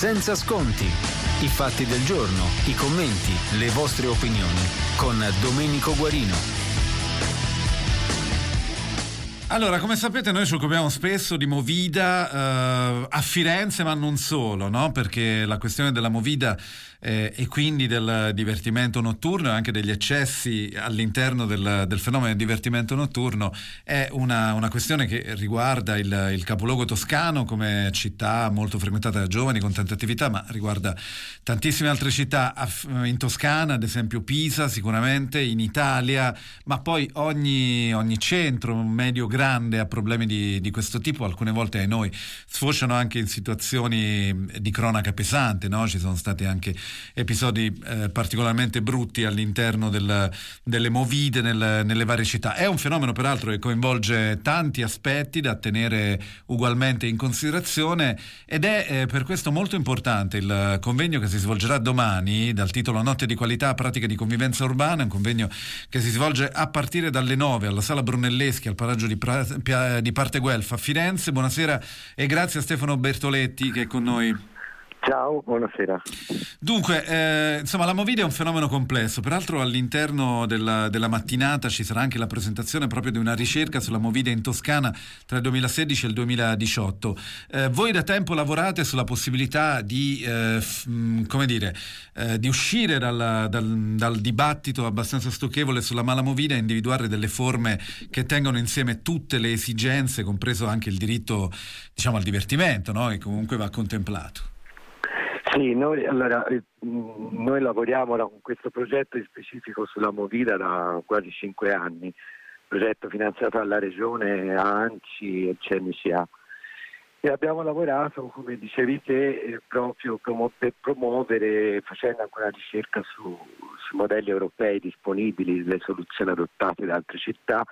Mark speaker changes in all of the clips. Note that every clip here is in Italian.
Speaker 1: senza sconti. I fatti del giorno, i commenti, le vostre opinioni con Domenico Guarino.
Speaker 2: Allora, come sapete, noi ci occupiamo spesso di Movida a Firenze, ma non solo, no? Perché la questione della Movida e quindi del divertimento notturno e anche degli eccessi all'interno del fenomeno del divertimento notturno è una questione che riguarda il capoluogo toscano come città molto frequentata da giovani con tante attività, ma riguarda tantissime altre città in Toscana, ad esempio Pisa sicuramente, in Italia, ma poi ogni centro medio grande ha problemi di questo tipo. Alcune volte ai noi sfociano anche in situazioni di cronaca pesante, no? Ci sono stati anche episodi particolarmente brutti all'interno delle movide nelle varie città. È un fenomeno peraltro che coinvolge tanti aspetti da tenere ugualmente in considerazione ed è per questo molto importante il convegno che si svolgerà domani dal titolo Notte di qualità, pratiche di convivenza urbana, un convegno che si svolge a partire dalle 9 alla Sala Brunelleschi al Paraggio di Parte Guelfa a Firenze. Buonasera e grazie a Stefano Bertoletti che è con noi.
Speaker 3: Ciao, buonasera.
Speaker 2: Dunque, insomma, la Movida è un fenomeno complesso. Peraltro all'interno della mattinata ci sarà anche la presentazione proprio di una ricerca sulla Movida in Toscana tra il 2016 e il 2018. Voi da tempo lavorate sulla possibilità di di uscire dal dibattito abbastanza stucchevole sulla mala Movida e individuare delle forme che tengono insieme tutte le esigenze, compreso anche il diritto, diciamo, al divertimento, no? Che comunque va contemplato.
Speaker 3: Sì, noi lavoriamo con questo progetto in specifico sulla Movida da quasi 5 anni, progetto finanziato dalla Regione, ANCI e CNCA. E abbiamo lavorato, come dicevi te, proprio per promuovere, facendo anche una ricerca su modelli europei disponibili, le soluzioni adottate da altre città,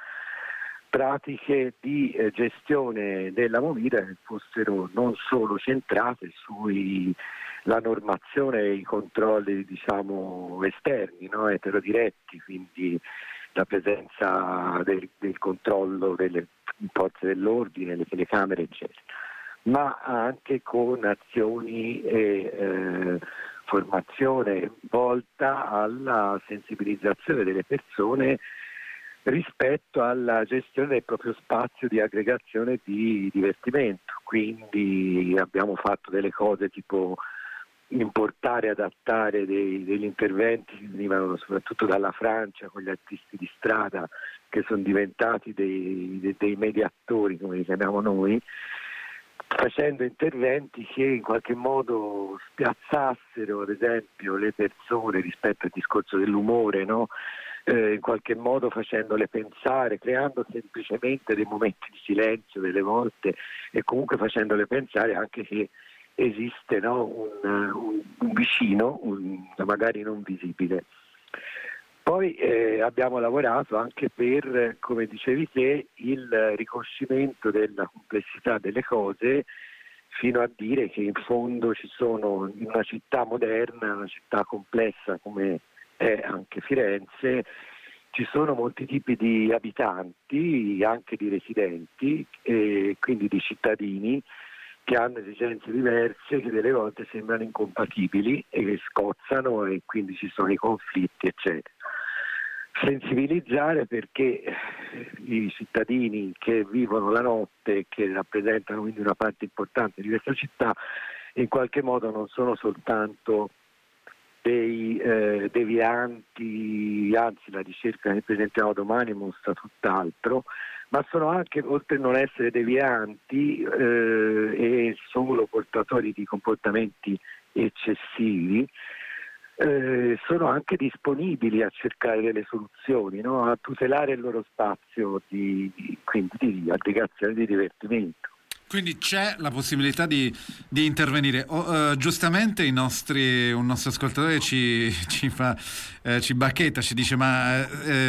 Speaker 3: pratiche di gestione della Movida che fossero non solo centrate sulla normazione e i controlli, diciamo, esterni, no? Eterodiretti, quindi la presenza del controllo delle forze dell'ordine, le telecamere, eccetera, ma anche con azioni e formazione volta alla sensibilizzazione delle persone rispetto alla gestione del proprio spazio di aggregazione di divertimento. Quindi abbiamo fatto delle cose tipo importare, adattare degli interventi che venivano soprattutto dalla Francia con gli artisti di strada che sono diventati dei mediatori, come li chiamiamo noi, facendo interventi che in qualche modo spiazzassero ad esempio le persone rispetto al discorso dell'umore, no? In qualche modo facendole pensare, creando semplicemente dei momenti di silenzio delle volte e comunque facendole pensare anche che esiste, no? un vicino, magari non visibile. Poi abbiamo lavorato anche per, come dicevi te, il riconoscimento della complessità delle cose, fino a dire che in fondo ci sono in una città moderna, una città complessa come è anche Firenze, ci sono molti tipi di abitanti, anche di residenti, e quindi di cittadini che hanno esigenze diverse, che delle volte sembrano incompatibili e che scozzano e quindi ci sono i conflitti, eccetera. Sensibilizzare perché i cittadini che vivono la notte, che rappresentano quindi una parte importante di questa città, in qualche modo non sono soltanto dei devianti, anzi la ricerca che presentiamo domani mostra tutt'altro, ma sono anche, oltre a non essere devianti e solo portatori di comportamenti eccessivi, sono anche disponibili a cercare delle soluzioni, no? A tutelare il loro spazio quindi di aggregazione di divertimento.
Speaker 2: Quindi c'è la possibilità di intervenire. Giustamente un nostro ascoltatore ci bacchetta, ci dice ma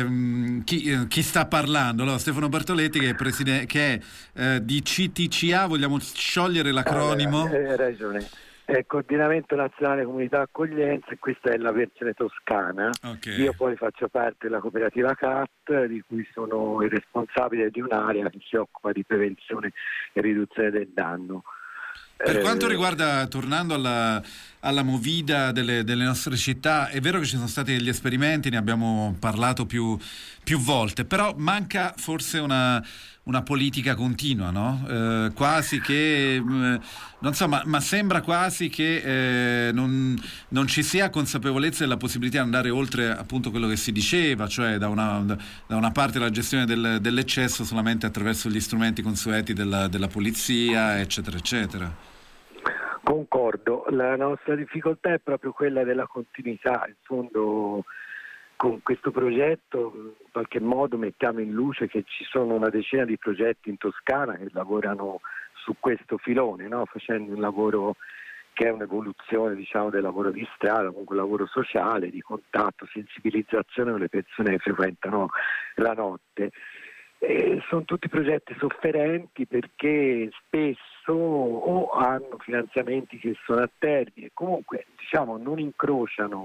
Speaker 2: chi sta parlando? Allora, Stefano Bertoletti che è di CTCA, vogliamo sciogliere l'acronimo?
Speaker 3: Hai ragione. È Coordinamento Nazionale Comunità Accoglienza e questa è la versione toscana.
Speaker 2: Okay.
Speaker 3: Io poi faccio parte della cooperativa CAT, di cui sono il responsabile di un'area che si occupa di prevenzione e riduzione del danno.
Speaker 2: Per quanto riguarda, tornando alla movida delle nostre città, è vero che ci sono stati degli esperimenti, ne abbiamo parlato più volte, però manca forse una politica continua, no? Quasi che non so, ma sembra quasi che non ci sia consapevolezza della possibilità di andare oltre appunto quello che si diceva, cioè da una parte la gestione dell'eccesso solamente attraverso gli strumenti consueti della polizia, eccetera eccetera.
Speaker 3: Concordo, la nostra difficoltà è proprio quella della continuità. In fondo con questo progetto in qualche modo mettiamo in luce che ci sono una decina di progetti in Toscana che lavorano su questo filone, no? Facendo un lavoro che è un'evoluzione, diciamo, del lavoro di strada, comunque un lavoro sociale, di contatto, sensibilizzazione con le persone che frequentano la notte. Sono tutti progetti sofferenti perché spesso o hanno finanziamenti che sono a termine, comunque diciamo non incrociano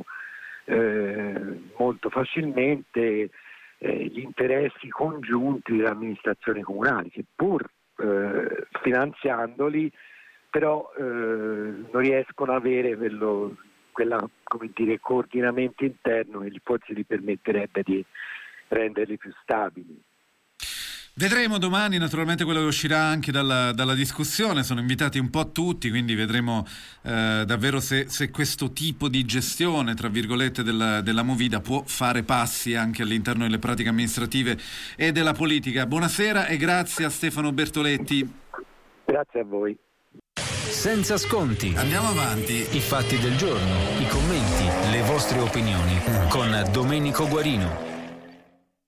Speaker 3: molto facilmente gli interessi congiunti delle amministrazioni comunali, che pur finanziandoli però non riescono ad avere coordinamento interno che forse gli permetterebbe di renderli più stabili.
Speaker 2: Vedremo domani naturalmente quello che uscirà anche dalla discussione, sono invitati un po' tutti, quindi vedremo davvero se questo tipo di gestione, tra virgolette, della movida può fare passi anche all'interno delle pratiche amministrative e della politica. Buonasera e grazie a Stefano Bertoletti.
Speaker 3: Grazie a voi.
Speaker 1: Senza sconti.
Speaker 2: Andiamo avanti.
Speaker 1: I fatti del giorno, i commenti, le vostre opinioni con Domenico Guarino.